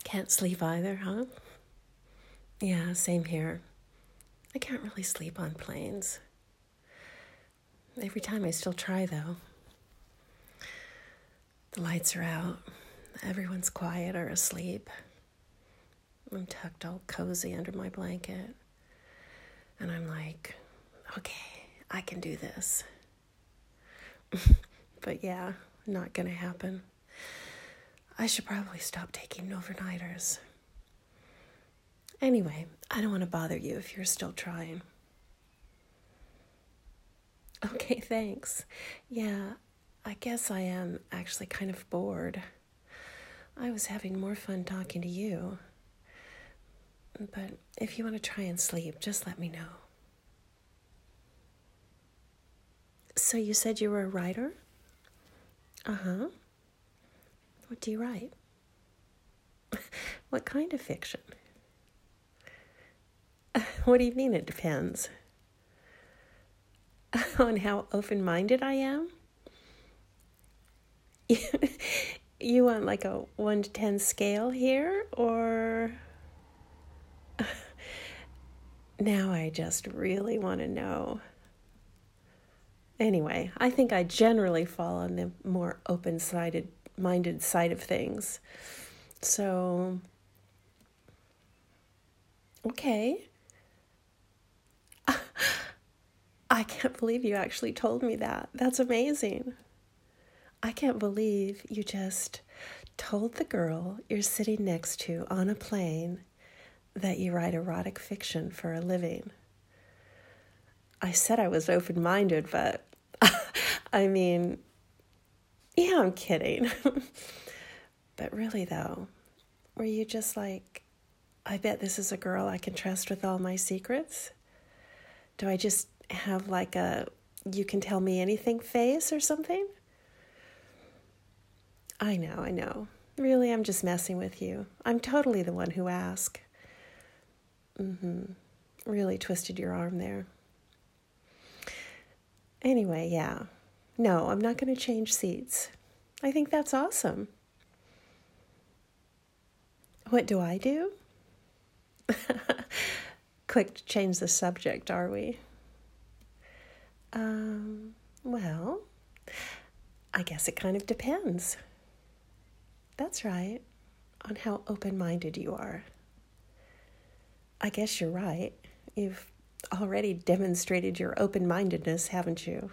Can't sleep either, huh? Yeah, same here. I can't really sleep on planes. Every time I still try, though. The lights are out. Everyone's quiet or asleep. I'm tucked all cozy under my blanket. And I'm like, okay, I can do this. But yeah, not gonna happen. I should probably stop taking overnighters. Anyway, I don't want to bother you if you're still trying. Okay, thanks. Yeah, I guess I am actually kind of bored. I was having more fun talking to you. But if you want to try and sleep, just let me know. So you said you were a writer? Uh-huh. What do you write? What kind of fiction? What do you mean it depends? On how open-minded I am? You want like a 1 to 10 scale here, or... Now I just really want to know. Anyway, I think I generally fall on the more open-minded side of things. So, okay. I can't believe you actually told me that. That's amazing. I can't believe you just told the girl you're sitting next to on a plane that you write erotic fiction for a living. I said I was open-minded, but I mean, yeah, I'm kidding. But really, though, were you just like, I bet this is a girl I can trust with all my secrets? Do I just have like a you can tell me anything face or something? I know. Really, I'm just messing with you. I'm totally the one who asked. Really twisted your arm there. Anyway, yeah. No, I'm not going to change seats. I think that's awesome. What do I do? Quick to change the subject, are we? Well, I guess it kind of depends. That's right, on how open-minded you are. I guess you're right. You've already demonstrated your open-mindedness, haven't you?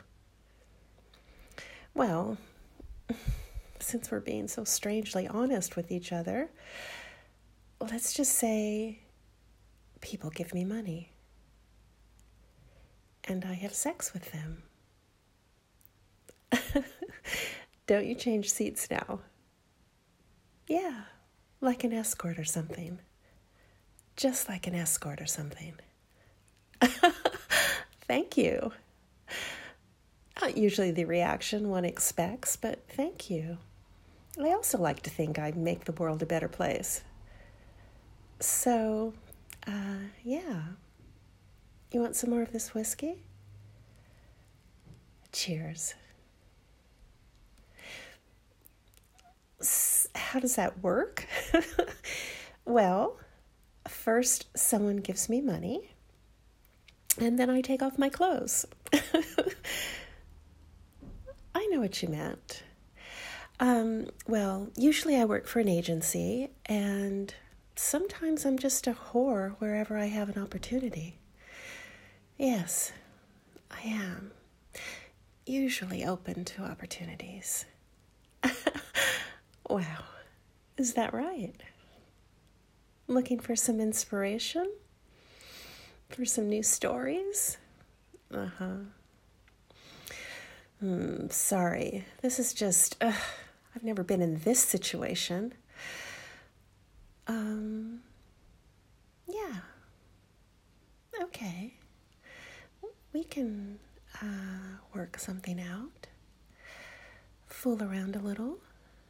Well, since we're being so strangely honest with each other, let's just say people give me money. And I have sex with them. Don't you change seats now? Yeah, like an escort or something. Just like an escort or something. Thank you. Not usually the reaction one expects, but thank you. I also like to think I make the world a better place. So, yeah. You want some more of this whiskey? Cheers. How does that work? Well, first someone gives me money, and then I take off my clothes. I know what you meant. Well, usually I work for an agency, and sometimes I'm just a whore wherever I have an opportunity. Yes, I am. Usually open to opportunities. Wow, is that right? Looking for some inspiration? For some new stories? Sorry, this is just, I've never been in this situation. Yeah. Okay. We can, work something out. Fool around a little.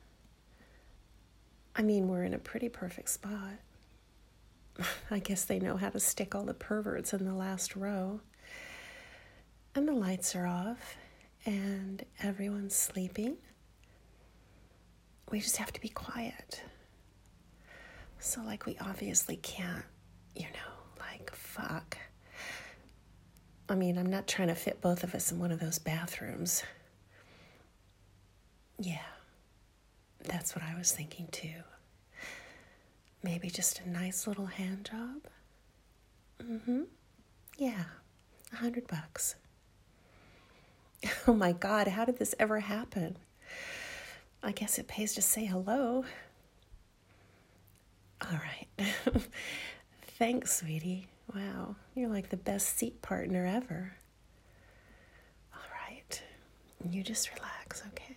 I mean, we're in a pretty perfect spot. I guess they know how to stick all the perverts in the last row. And the lights are off, and everyone's sleeping. We just have to be quiet. So, like, we obviously can't, like, fuck. I mean, I'm not trying to fit both of us in one of those bathrooms. Yeah, that's what I was thinking too. Maybe just a nice little hand job? Yeah, $100. Oh my God, how did this ever happen? I guess it pays to say hello. All right. Thanks, sweetie. Wow, you're like the best seat partner ever. All right. You just relax, okay?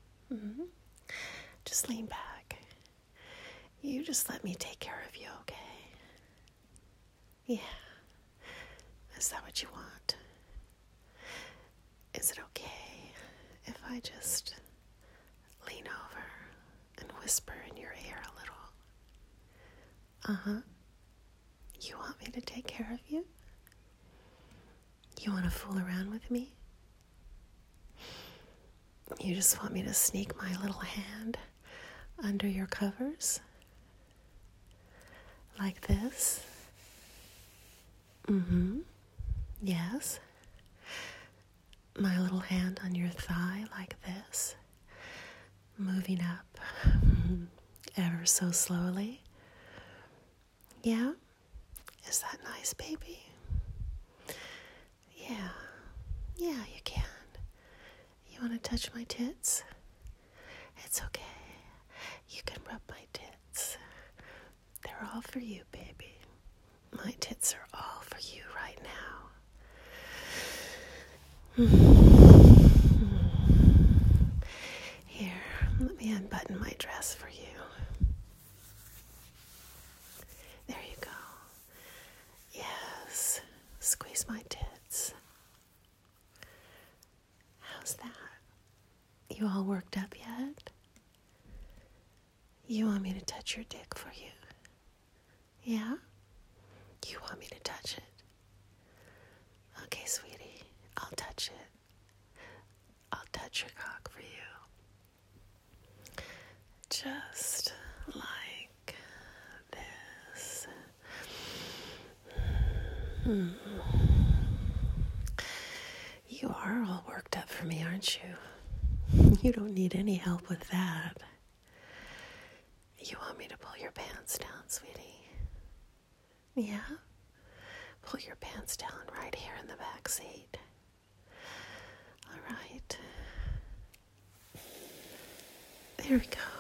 Just lean back. You just let me take care of you, okay? Yeah. Is that what you want? Is it okay if I just lean over and whisper in your ear a little? You want me to take care of you? You want to fool around with me? You just want me to sneak my little hand under your covers? Like this? Yes. My little hand on your thigh like this, moving up ever so slowly. Yeah? Is that nice, baby? Yeah. Yeah, you can. You want to touch my tits? It's okay. You can rub my tits. They're all for you, baby. My tits are all for you right now. Here, let me unbutton my dress for you. There you go. Yes, squeeze my tits. How's that? You all worked up yet? You want me to touch your dick for you? Yeah? You want me to touch it? Okay, sweetie, I'll touch it. I'll touch your cock for you. Just like this. You are all worked up for me, aren't you? You don't need any help with that. You want me to pull your pants down, sweetie? Yeah? Pull your pants down right here in the back seat. All right. There we go.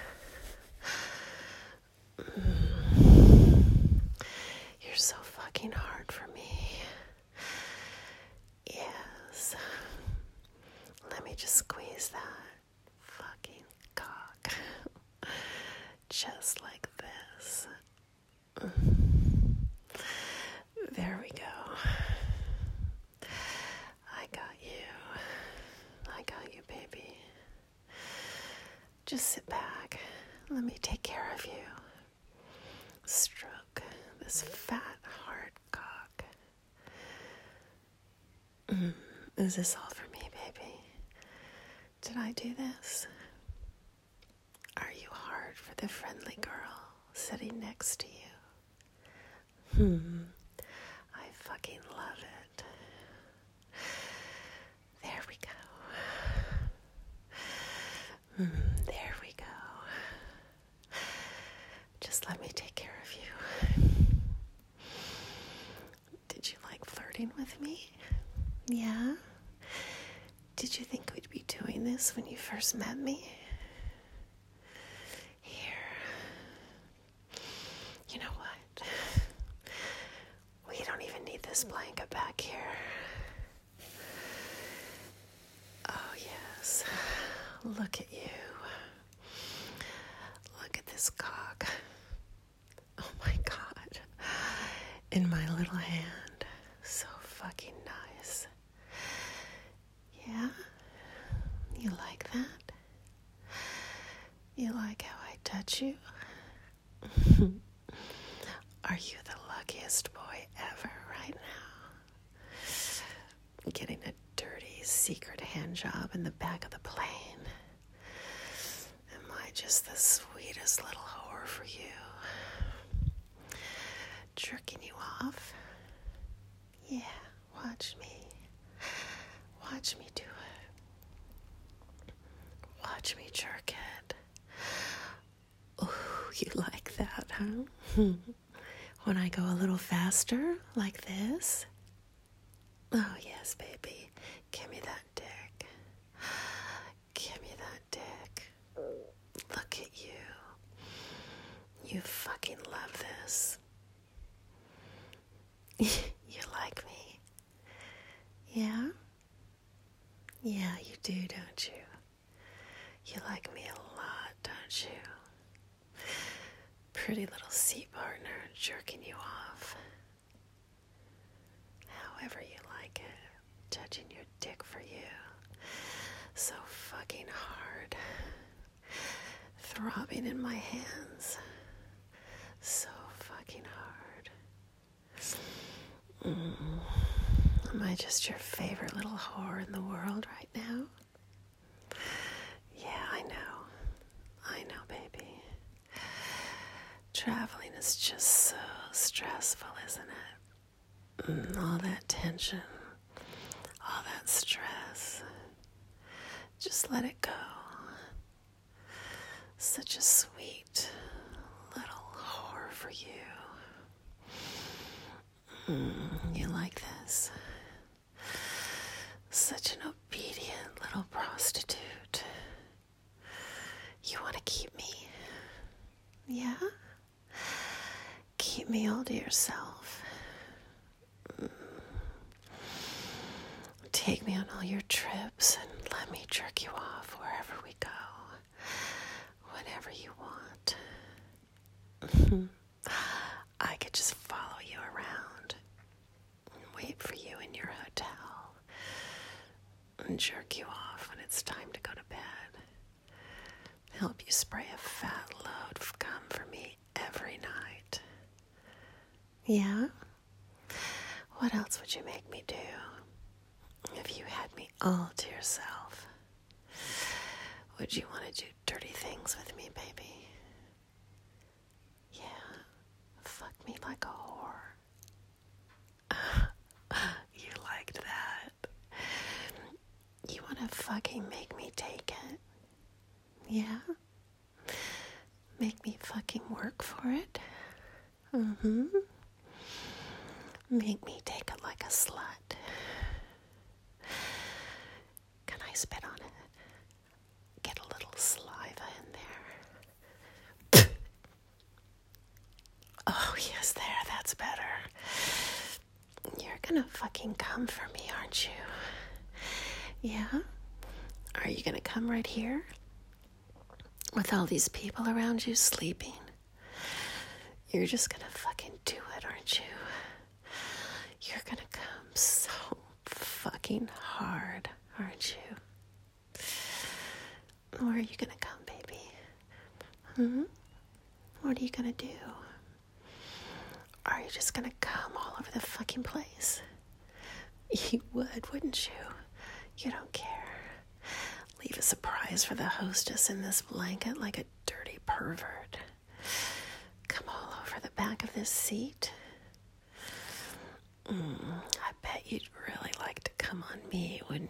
You're so fucking hard for me. Yes. Let me just squeeze that fucking cock. Just like this. There we go. I got you, baby. Just sit back. Let me take care of you. Stroke this fat, hard cock. Is this all for me, baby? Did I do this? Are you hard for the friendly girl sitting next to you? I fucking love it. There we go. There we go. Just let me take care of you. Did you like flirting with me? Yeah? Did you think we'd be doing this when you first met me? Here. You know what? We don't even need this blanket back here. Oh, yes. Look at you. Look at this cock. Oh, my God. In my little hand. So fucking nice. Yeah? You like that? You like how I touch you? Are you the luckiest boy ever right now? Getting a dirty secret hand job in the back of the plane. Am I just the sweetest little whore for you? jerking you off. Yeah, watch me. Watch me do it. Watch me jerk it. Oh, you like that, huh? When I go a little faster, like this? Oh, yes, baby. Give me that dick. Give me that dick. Look at you. You fucking love this. You like me? Yeah? Yeah, you do, don't you? You like me a lot, don't you? Pretty little seat partner jerking you off. However you like it. Touching your dick for you. So fucking hard. Throbbing in my hands. So fucking hard. Am I just your favorite little whore in the world right now? Yeah, I know, baby. Traveling is just so stressful, isn't it? All that tension, all that stress. Just let it go. Such a sweet little whore for you. You like this? Such an obedient little prostitute. You want to keep me? Yeah? Keep me all to yourself. Take me on all your trips and let me jerk you off wherever we go. Whenever you want. I could just follow you around and wait for you in your hotel and jerk you off when it's time to go to bed. Help you spray a fat load of cum for me every night. Yeah? What else would you make me do if you had me all to yourself? Would you want to do dirty things with me, baby? Yeah, fuck me like a whore. You liked that. You want to fucking make me take it? Yeah? Make me fucking work for it? Make me take it like a slut. Can I spit on it? Get a little saliva in there. Oh, yes, there, that's better. You're gonna fucking come for me, aren't you? Yeah? Are you gonna come right here? With all these people around you sleeping? You're just gonna fucking do it, aren't you? You're gonna come so fucking hard, aren't you? Where are you gonna come, baby? What are you gonna do? Are you just gonna come all over the fucking place? You would, wouldn't you? You don't care. Leave a surprise for the hostess in this blanket like a dirty pervert. Come all over the back of this seat. I bet you'd really like to come on me, wouldn't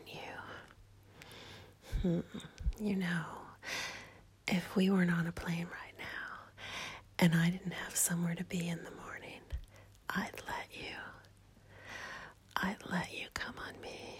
you? You know, if we weren't on a plane right now, and I didn't have somewhere to be in the morning, I'd let you come on me.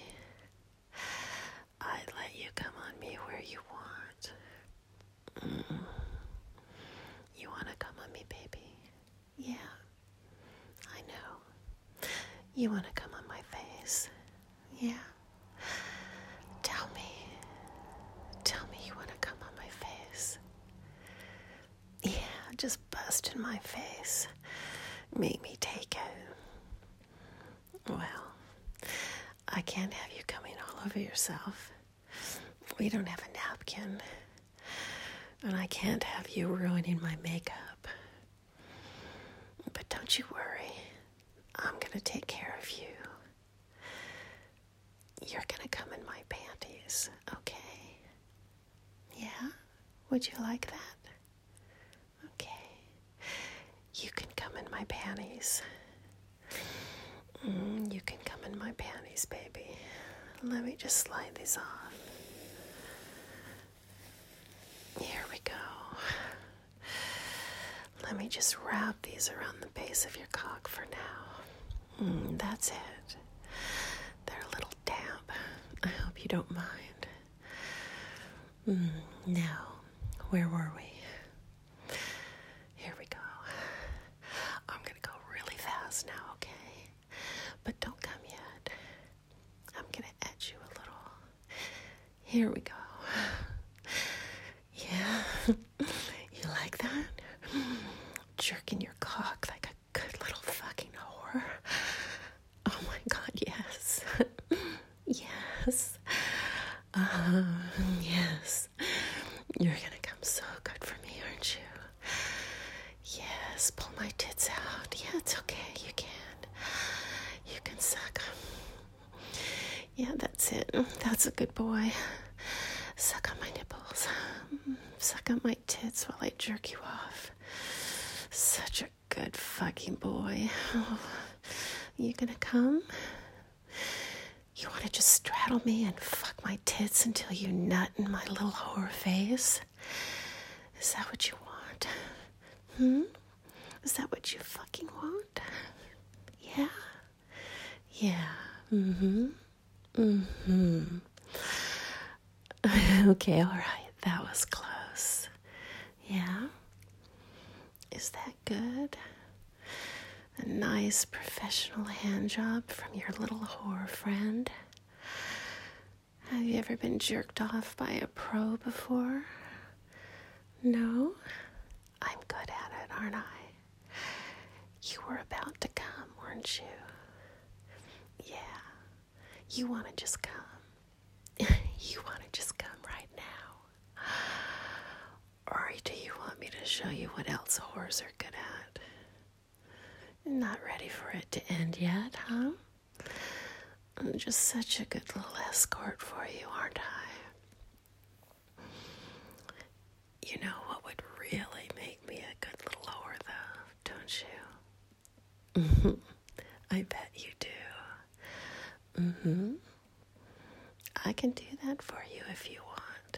I'd let you come on me where you want. You want to come on me, baby? Yeah, I know. You want to come on my face? Yeah. Tell me you want to come on my face. Yeah, just bust in my face. Make me take it. Well, I can't have you coming all over yourself. We don't have a napkin. And I can't have you ruining my makeup. But don't you worry. I'm going to take care of you. You're going to come in my panties, okay? Yeah? Would you like that? Okay. You can come in my panties. You can come in my panties, baby. Let me just slide these off. Here we go. Let me just wrap these around the base of your cock for now. That's it. They're a little damp. I hope you don't mind. Now, where were we? Here we go. I'm gonna go really fast now, okay? But don't come yet. I'm gonna edge you a little. Here we go. Yeah? You like that? Jerking your cock like a good little fucking whore. Oh my God, yes. Yes. Yes. You're gonna come so good for me, aren't you? Yes, pull my tits out. Yeah, it's okay, you can. You can suck them. Yeah, that's it. That's a good boy. Suck on my nipples. Suck on my tits while I jerk you off. Such a good fucking boy. Oh, you gonna come? You want to just straddle me and fuck my tits until you nut in my little whore face? Is that what you want? Is that what you fucking want? Yeah? Yeah. Okay, all right. That was close. Yeah? Is that good? A nice professional hand job from your little whore friend? Have you ever been jerked off by a pro before? No? I'm good at it, aren't I? You were about to come, weren't you? Yeah. You want to just come. You want to just come right now. Or do you want me to show you what else whores are good at? Not ready for it to end yet, huh? I'm just such a good little escort for you, aren't I? You know what would really make me a good little whore, though, don't you? I bet you do. I can do that for you if you want.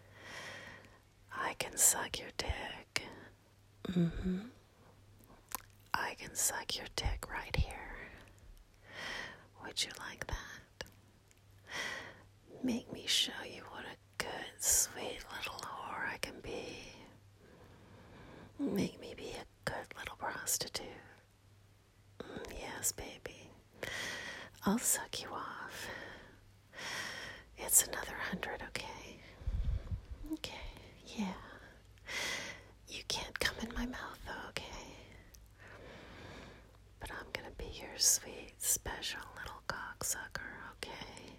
I can suck your dick. I can suck your dick right here. Would you like that? Make me show you what a good, sweet little whore I can be. Make me be a good little prostitute. Yes, baby. I'll suck you off. It's another 100, okay? Okay, yeah. You can't come in my mouth, though, okay? But I'm gonna be your sweet, special little cocksucker, okay?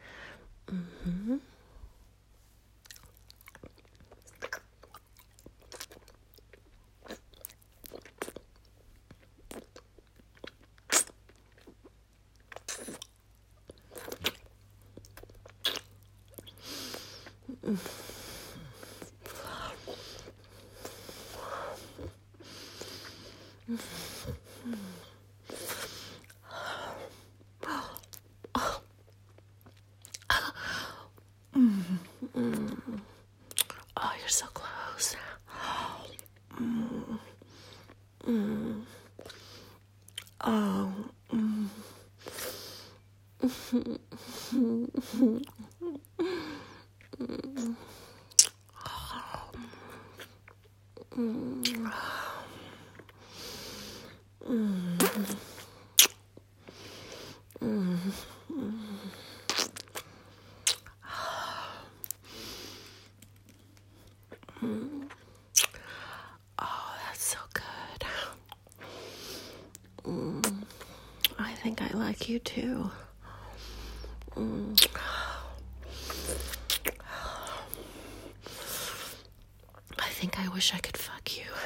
Oh, you're so close. Oh, that's so good. I think I like you too. I think I wish I could fuck you.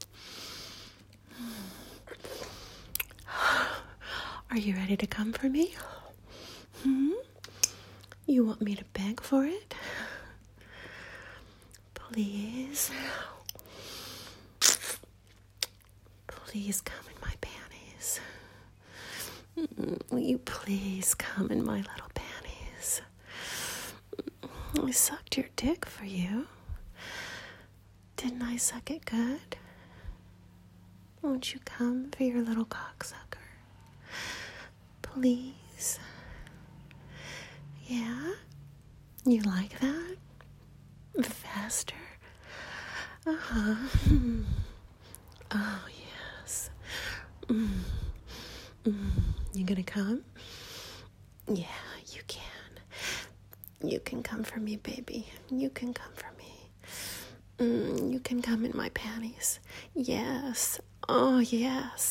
Are you ready to come for me? You want me to beg for it? Please? Please come in Will you please come in my little panties? I sucked your dick for you. Didn't I suck it good? Won't you come for your little cocksucker? Please? Yeah? You like that? Faster? Uh-huh. Oh, yes. You gonna come? Yeah, you can. You can come for me, baby. You can come for me. You can come in my panties. Yes. Oh, yes.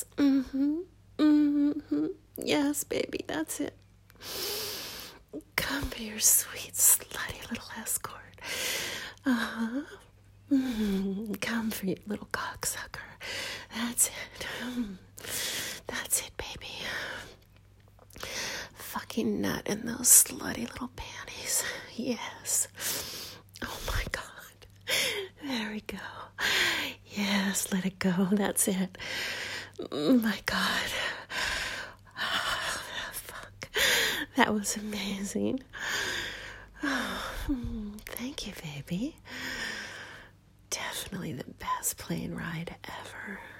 Yes, baby, that's it. Come for your sweet, slutty little escort. Uh-huh. Come for your little cocksucker. That's it. That's it, baby. Fucking nut in those slutty little panties. Yes. Oh my God. There we go. Yes, let it go. That's it. My God. Oh, fuck. That was amazing. Oh, thank you, baby. Definitely the best plane ride ever.